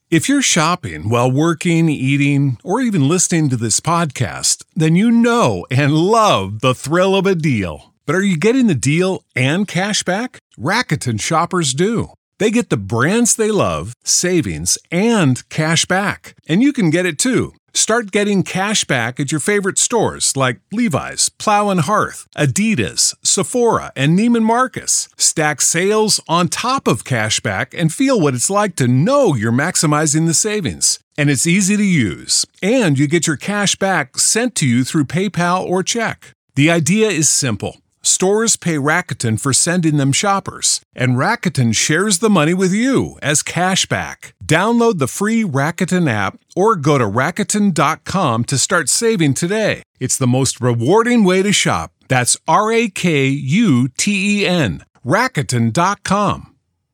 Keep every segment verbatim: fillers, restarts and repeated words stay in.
If you're shopping while working, eating, or even listening to this podcast, then you know and love the thrill of a deal. But are you getting the deal and cash back? Rakuten shoppers do. They get the brands they love, savings, and cash back. And you can get it too. Start getting cash back at your favorite stores like Levi's, Plow and Hearth, Adidas, Sephora, and Neiman Marcus. Stack sales on top of cash back and feel what it's like to know you're maximizing the savings. And it's easy to use. And you get your cash back sent to you through PayPal or check. The idea is simple. Stores pay Rakuten for sending them shoppers, and Rakuten shares the money with you as cash back. Download the free Rakuten app or go to Rakuten dot com to start saving today. It's the most rewarding way to shop. That's R A K U T E N, Rakuten dot com.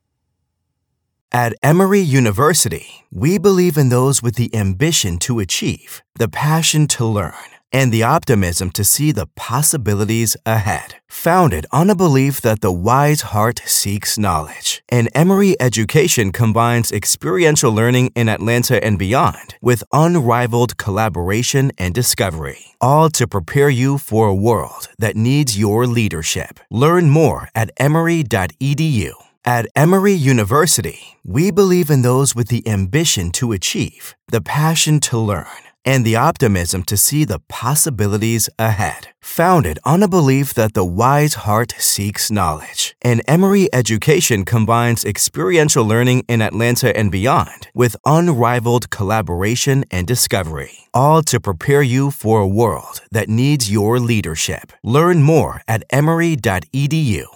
At Emory University, we believe in those with the ambition to achieve, the passion to learn, and the optimism to see the possibilities ahead. Founded on a belief that the wise heart seeks knowledge, and Emory education combines experiential learning in Atlanta and beyond with unrivaled collaboration and discovery, all to prepare you for a world that needs your leadership. Learn more at emory dot e d u. At Emory University, we believe in those with the ambition to achieve, the passion to learn, and the optimism to see the possibilities ahead. Founded on a belief that the wise heart seeks knowledge, and Emory education combines experiential learning in Atlanta and beyond with unrivaled collaboration and discovery, all to prepare you for a world that needs your leadership. Learn more at emory dot e d u.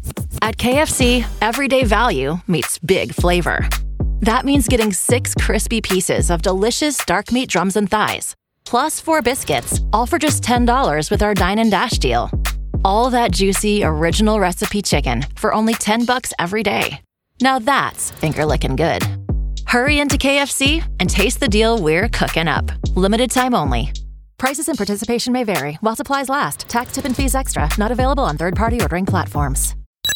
At K F C, everyday value meets big flavor. That means getting six crispy pieces of delicious dark meat drums and thighs, plus four biscuits, all for just ten dollars with our Dine and Dash deal. All that juicy, original recipe chicken for only ten bucks every day. Now that's finger-licking good. Hurry into K F C and taste the deal we're cooking up. Limited time only. Prices and participation may vary while supplies last. Tax, tip, and fees extra. Not available on third-party ordering platforms.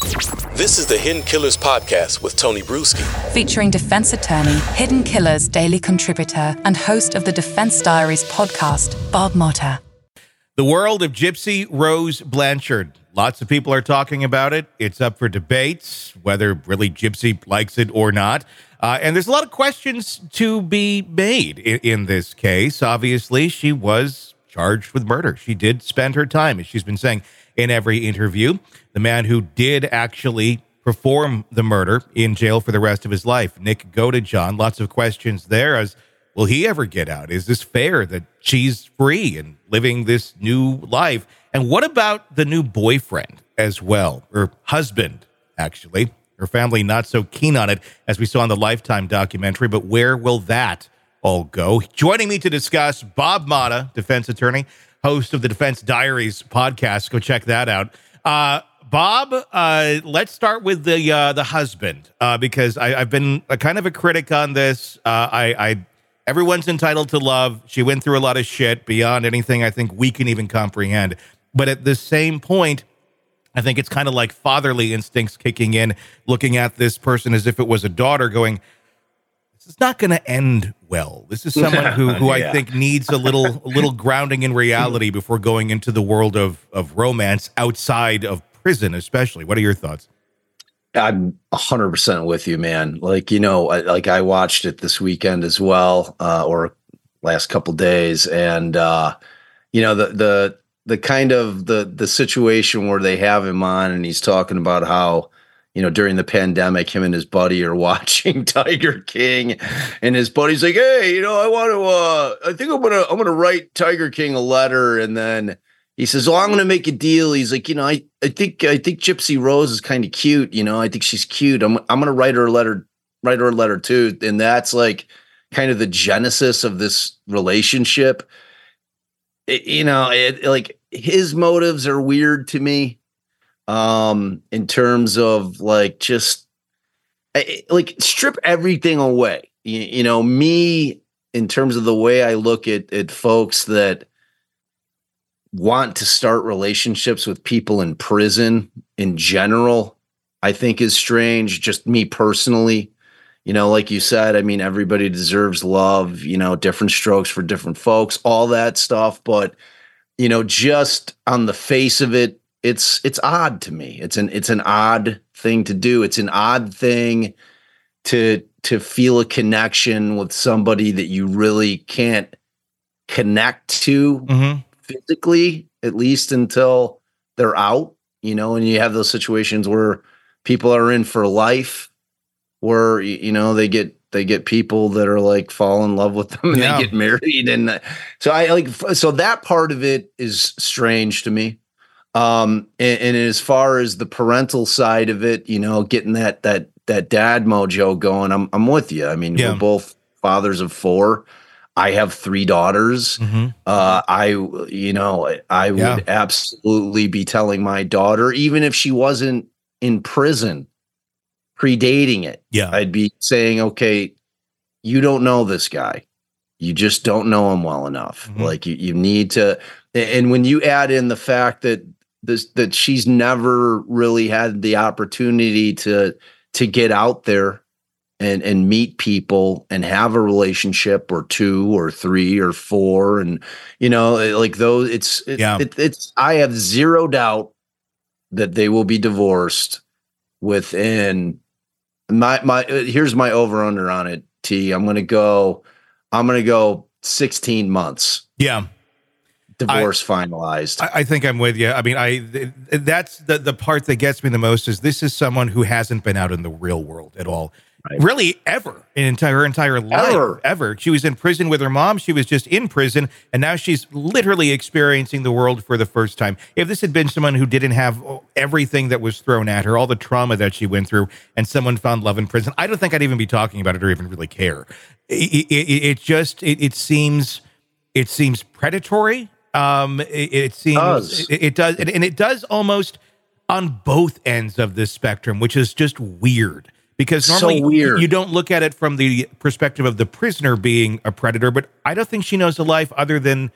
This is the Hidden Killers Podcast with Tony Bruschi. Featuring defense attorney, Hidden Killers daily contributor, and host of the Defense Diaries podcast, Bob Motta. The world of Gypsy Rose Blanchard. Lots of people are talking about it. It's up for debates, whether really Gypsy likes it or not. Uh, and there's a lot of questions to be made in, in this case. Obviously, she was charged with murder. She did spend her time, as she's been saying in every interview. The man who did actually perform the murder in jail for the rest of his life, Nick Godejohn. Lots of questions there as, will he ever get out? Is this fair that she's free and living this new life? And what about the new boyfriend as well, or husband, actually? Her family not so keen on it, as we saw in the Lifetime documentary, but where will that all go? Joining me to discuss, Bob Motta, defense attorney, host of the Defense Diaries podcast. Go check that out. Uh, Bob, uh, let's start with the uh, the husband, uh, because I, I've been a kind of a critic on this. Uh, I, I everyone's entitled to love. She went through a lot of shit beyond anything I think we can even comprehend. But at the same point, I think it's kind of like fatherly instincts kicking in, looking at this person as if it was a daughter, going, "This is not going to end well. This is someone who, who yeah. I think needs a little a little grounding in reality before going into the world of of romance outside of prison, especially." What are your thoughts? I'm one hundred percent with you, man. Like, you know, I, like I watched it this weekend as well, uh, or last couple days, and uh, you know, the the the kind of the the situation where they have him on, and he's talking about how, you know, during the pandemic, him and his buddy are watching Tiger King, and his buddy's like, "Hey, you know, I want to, uh, I think I'm gonna, I'm gonna write Tiger King a letter," and then he says, "Oh, I'm going to make a deal." He's like, "You know, I, I think, I think Gypsy Rose is kind of cute. You know, I think she's cute. I'm, I'm going to write her a letter, write her a letter too." And that's like kind of the genesis of this relationship. It, you know, it, like his motives are weird to me, um, in terms of like, just like strip everything away. You, you know, me, in terms of the way I look at, at folks that want to start relationships with people in prison in general, I think is strange. Just me personally, you know, like you said, I mean, everybody deserves love, you know, different strokes for different folks, all that stuff. But, you know, just on the face of it, it's it's odd to me. It's an it's an odd thing to do. It's an odd thing to to feel a connection with somebody that you really can't connect to mm-hmm. physically, at least until they're out, you know, and you have those situations where people are in for life, where, you know, they get they get people that are like fall in love with them and yeah. they get married. And uh, so I like, so that part of it is strange to me. Um, and, and as far as the parental side of it, you know, getting that, that, that dad mojo going, I'm, I'm with you. I mean, yeah. we're both fathers of four. I have three daughters. Mm-hmm. Uh, I, you know, I would yeah. absolutely be telling my daughter, even if she wasn't in prison, predating it. Yeah. I'd be saying, okay, you don't know this guy. You just don't know him well enough. Mm-hmm. Like you, you need to, and when you add in the fact that this, that she's never really had the opportunity to, to get out there and, and meet people and have a relationship or two or three or four. And, you know, like those, it's, it, yeah. it, it's, I have zero doubt that they will be divorced within my, my, here's my over under on it. T I'm going to go, I'm going to go sixteen months. Yeah. Divorce I, finalized. I, I think I'm with you. I mean, I, th- that's the, the part that gets me the most is this is someone who hasn't been out in the real world at all. Right. Really, ever in entire, her entire life, ever. ever. She was in prison with her mom. She was just in prison, and now she's literally experiencing the world for the first time. If this had been someone who didn't have everything that was thrown at her, all the trauma that she went through, and someone found love in prison, I don't think I'd even be talking about it or even really care. It, it, it just, it, it seems, it seems predatory. Um, it, it seems, does. It, it does, and, and it does almost on both ends of this spectrum, which is just weird. Because normally so weird. You don't look at it from the perspective of the prisoner being a predator, but I don't think she knows a life other than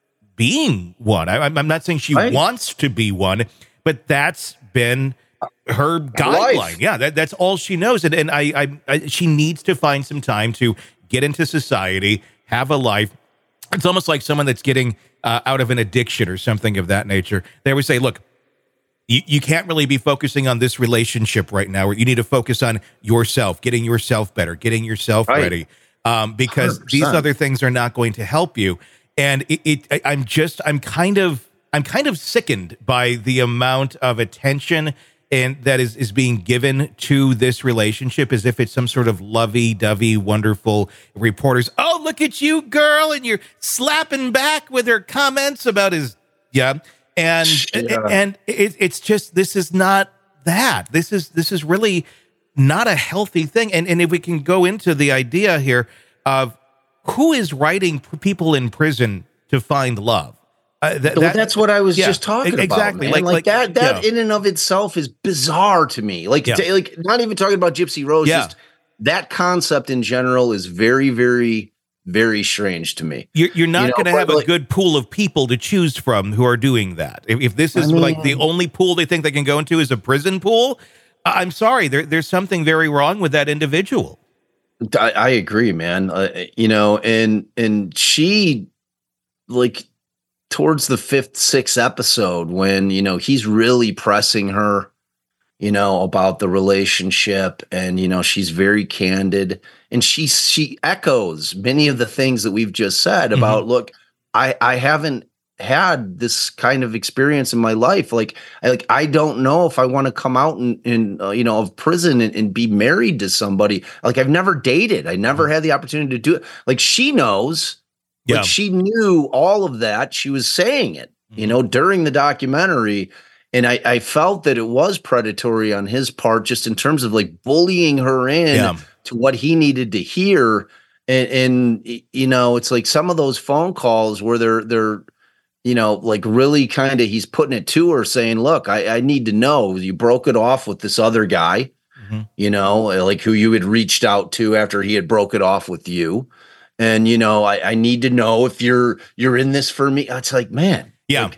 being one. I, I'm not saying she right. wants to be one, but that's been her guideline. Life. Yeah, that, that's all she knows. And, and I, I, I, she needs to find some time to get into society, have a life. It's almost like someone that's getting uh, out of an addiction or something of that nature. They always say, look, You, you can't really be focusing on this relationship right now. You need to focus on yourself, getting yourself better, getting yourself right. ready, um, because one hundred percent. These other things are not going to help you. And it, it, I, I'm just, I'm kind of, I'm kind of sickened by the amount of attention and that is is being given to this relationship, as if it's some sort of lovey-dovey, wonderful reporters. Oh, look at you, girl, and you're slapping back with her comments about his yeah. And yeah. and it, it's just, this is not that. This is this is really not a healthy thing. And and if we can go into the idea here of who is writing people in prison to find love. Uh, th- well, that, that's what I was yeah, just talking exactly. about. Exactly. Like, like, like that that yeah. in and of itself is bizarre to me. Like, Yeah. to, like not even talking about Gypsy Rose. Yeah. Just that concept in general is very, very, very strange to me. You're, you're not You know, going to but have like- a good pool of people to choose from who are doing that. If, if this is I mean- like the only pool they think they can go into is a prison pool, I- I'm sorry, there, there's something very wrong with that individual. I, I agree, man. Uh, you know, and and she, like, towards the fifth, sixth episode, when, you know, he's really pressing her, you know, about the relationship, and, you know, she's very candid, and she she echoes many of the things that we've just said about, mm-hmm. look, I I haven't had this kind of experience in my life. Like, I like I don't know if I want to come out and, and uh, you know, of prison and, and be married to somebody. Like, I've never dated. I never had the opportunity to do it. Like, she knows. Yeah. Like, she knew all of that. She was saying it, you Mm-hmm. know, during the documentary. And I, I felt that it was predatory on his part, just in terms of like bullying her in Yeah. to what he needed to hear. And, and, you know, it's like some of those phone calls where they're, they're, you know, like really kind of, he's putting it to her saying, look, I, I need to know, you broke it off with this other guy, Mm-hmm. you know, like who you had reached out to after he had broke it off with you. And, you know, I, I need to know if you're, you're in this for me. It's like, man, Yeah. like,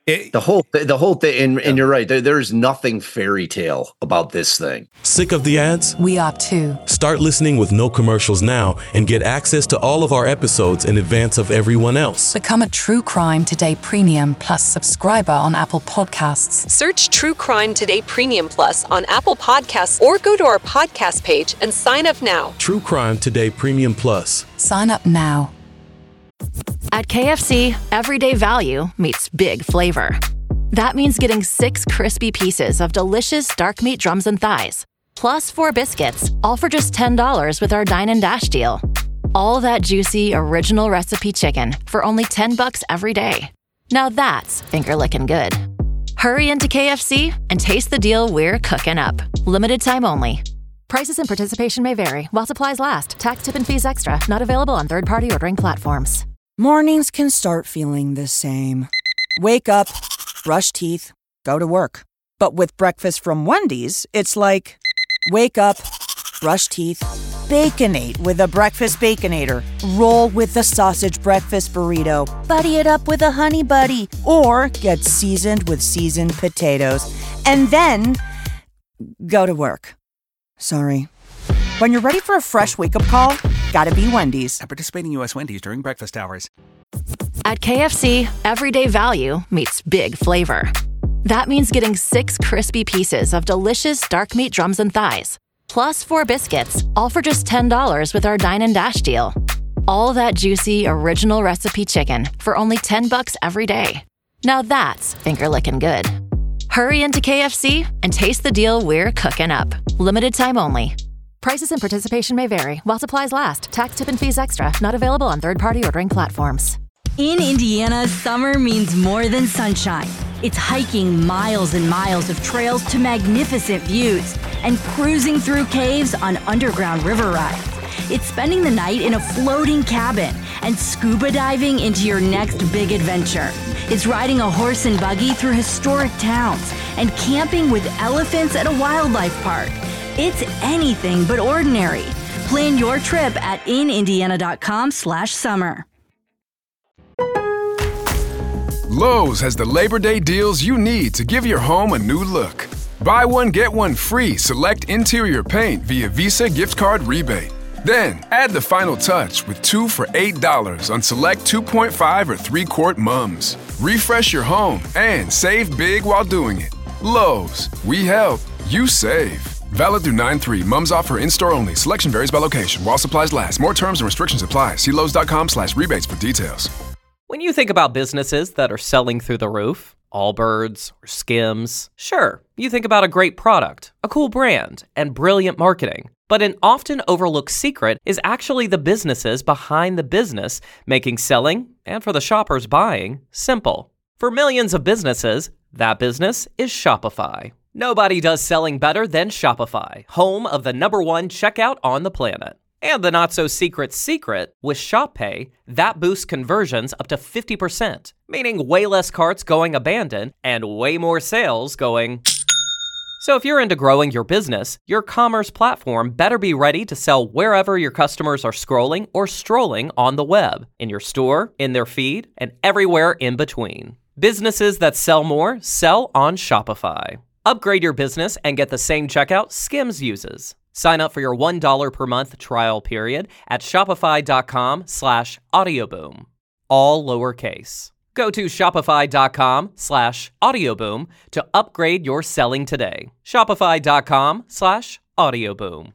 It, The whole th- the whole thing, and, and you're right. There, there's nothing fairy tale about this thing. Sick of the ads? We are too. Start listening with no commercials now and get access to all of our episodes in advance of everyone else. Become a True Crime Today Premium Plus subscriber on Apple Podcasts. Search True Crime Today Premium Plus on Apple Podcasts or go to our podcast page and sign up now. True Crime Today Premium Plus. Sign up now. At K F C, everyday value meets big flavor. That means getting six crispy pieces of delicious dark meat drums and thighs, plus four biscuits, all for just ten dollars with our Dine and Dash deal. All that juicy, original recipe chicken for only ten bucks every day. Now that's finger-licking good. Hurry into K F C and taste the deal we're cooking up. Limited time only. Prices and participation may vary while supplies last. Tax, tip, and fees extra. Not available on third-party ordering platforms. Mornings can start feeling the same. Wake up, brush teeth, go to work. But with breakfast from Wendy's, it's like, wake up, brush teeth, Baconate with a breakfast Baconator. Roll with the sausage breakfast burrito. Buddy it up with a honey buddy. Or get seasoned with seasoned potatoes. And then go to work. Sorry. When you're ready for a fresh wake-up call, gotta be Wendy's. At participating U S Wendy's during breakfast hours. At K F C, everyday value meets big flavor. That means getting six crispy pieces of delicious dark meat drums and thighs, plus four biscuits, all for just ten dollars with our Dine and Dash deal. All that juicy, original recipe chicken for only ten bucks every day. Now that's finger-licking good. Hurry into K F C and taste the deal we're cooking up. Limited time only. Prices and participation may vary while supplies last. Tax, tip, and fees extra. Not available on third-party ordering platforms. In Indiana, summer means more than sunshine. It's hiking miles and miles of trails to magnificent views and cruising through caves on underground river rides. It's spending the night in a floating cabin and scuba diving into your next big adventure. It's riding a horse and buggy through historic towns and camping with elephants at a wildlife park. It's anything but ordinary. Plan your trip at inindiana.com slash summer. Lowe's has the Labor Day deals you need to give your home a new look. Buy one, get one free select interior paint via Visa gift card rebate. Then, add the final touch with two for eight dollars on select two point five or three quart mums. Refresh your home and save big while doing it. Lowe's, we help, you save. Valid through nine three. Mums offer in-store only. Selection varies by location. While supplies last. More terms and restrictions apply. See Lowe's.com slash rebates for details. When you think about businesses that are selling through the roof, Allbirds or Skims, sure, you think about a great product, a cool brand, and brilliant marketing. But an often overlooked secret is actually the businesses behind the business, making selling, and for the shoppers buying, simple. For millions of businesses, that business is Shopify. Nobody does selling better than Shopify, home of the number one checkout on the planet. And the not-so-secret secret, with ShopPay, that boosts conversions up to fifty percent, meaning way less carts going abandoned and way more sales going... So if you're into growing your business, your commerce platform better be ready to sell wherever your customers are scrolling or strolling on the web, in your store, in their feed, and everywhere in between. Businesses that sell more sell on Shopify. Upgrade your business and get the same checkout Skims uses. Sign up for your one dollar per month trial period at shopify.com slash audioboom. All lowercase. Go to shopify.com slash audioboom to upgrade your selling today. Shopify.com slash audioboom.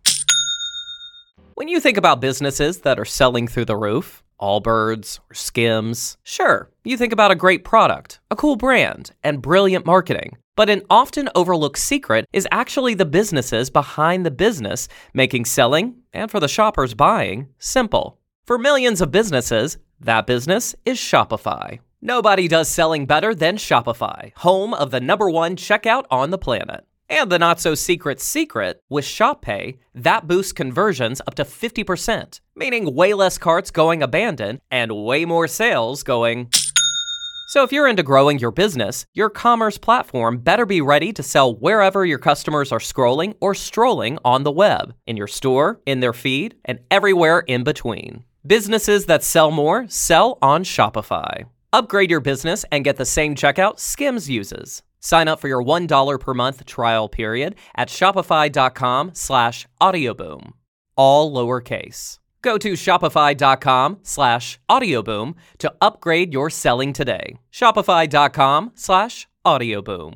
When you think about businesses that are selling through the roof, Allbirds or Skims, sure, you think about a great product, a cool brand, and brilliant marketing. But an often overlooked secret is actually the businesses behind the business, making selling, and for the shoppers buying, simple. For millions of businesses, that business is Shopify. Nobody does selling better than Shopify, home of the number one checkout on the planet. And the not-so-secret secret, with ShopPay, that boosts conversions up to fifty percent, meaning way less carts going abandoned and way more sales going... So if you're into growing your business, your commerce platform better be ready to sell wherever your customers are scrolling or strolling on the web, in your store, in their feed, and everywhere in between. Businesses that sell more sell on Shopify. Upgrade your business and get the same checkout Skims uses. Sign up for your one dollar per month trial period at shopify.com slash audioboom. All lowercase. Go to shopify.com slash audioboom to upgrade your selling today. Shopify.com slash audioboom.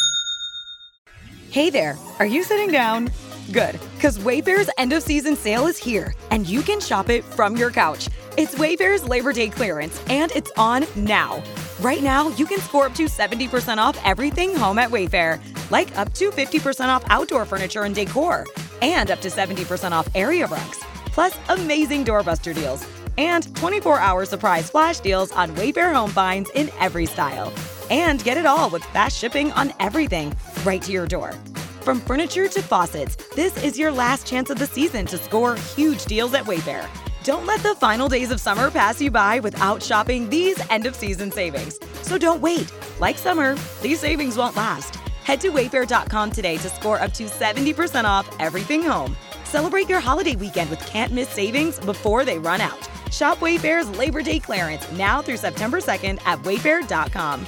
Hey there, are you sitting down? Good, because Wayfair's end of season sale is here, and you can shop it from your couch. It's Wayfair's Labor Day clearance, and it's on now. Right now, you can score up to seventy percent off everything home at Wayfair, like up to fifty percent off outdoor furniture and decor, and up to seventy percent off area rugs, plus amazing doorbuster deals, and twenty-four hour surprise flash deals on Wayfair home finds in every style. And get it all with fast shipping on everything, right to your door. From furniture to faucets, this is your last chance of the season to score huge deals at Wayfair. Don't let the final days of summer pass you by without shopping these end-of-season savings. So don't wait. Like summer, these savings won't last. Head to wayfair dot com today to score up to seventy percent off everything home. Celebrate your holiday weekend with can't-miss savings before they run out. Shop Wayfair's Labor Day clearance now through September second at wayfair dot com.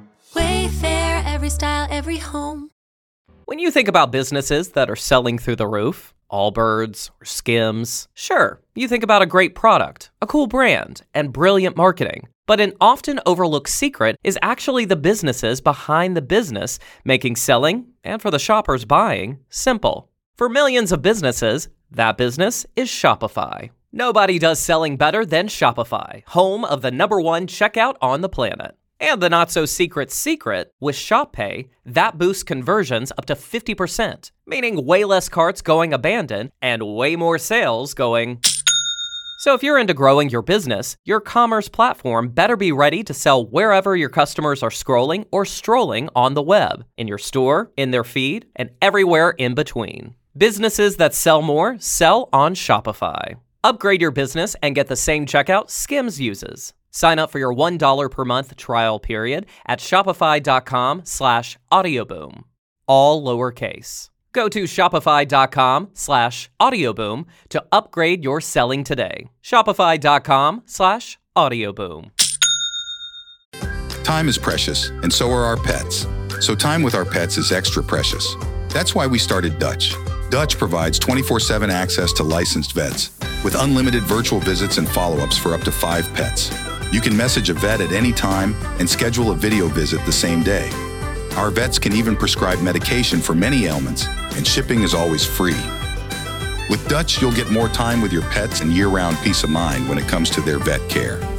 Wayfair, every style, every home. When you think about businesses that are selling through the roof, Allbirds or Skims, sure, you think about a great product, a cool brand, and brilliant marketing. But an often overlooked secret is actually the businesses behind the business, making selling, and for the shoppers buying, simple. For millions of businesses, that business is Shopify. Nobody does selling better than Shopify, home of the number one checkout on the planet. And the not-so-secret secret, with ShopPay, that boosts conversions up to fifty percent, meaning way less carts going abandoned and way more sales going. So if you're into growing your business, your commerce platform better be ready to sell wherever your customers are scrolling or strolling on the web, in your store, in their feed, and everywhere in between. Businesses that sell more sell on Shopify. Upgrade your business and get the same checkout Skims uses. Sign up for your one dollar per month trial period at shopify.com slash audioboom. All lowercase. Go to shopify.com slash audioboom to upgrade your selling today. Shopify.com slash audioboom. Time is precious, and so are our pets. So time with our pets is extra precious. That's why we started Dutch. Dutch provides twenty-four seven access to licensed vets with unlimited virtual visits and follow-ups for up to five pets. You can message a vet at any time and schedule a video visit the same day. Our vets can even prescribe medication for many ailments, and shipping is always free. With Dutch, you'll get more time with your pets and year-round peace of mind when it comes to their vet care.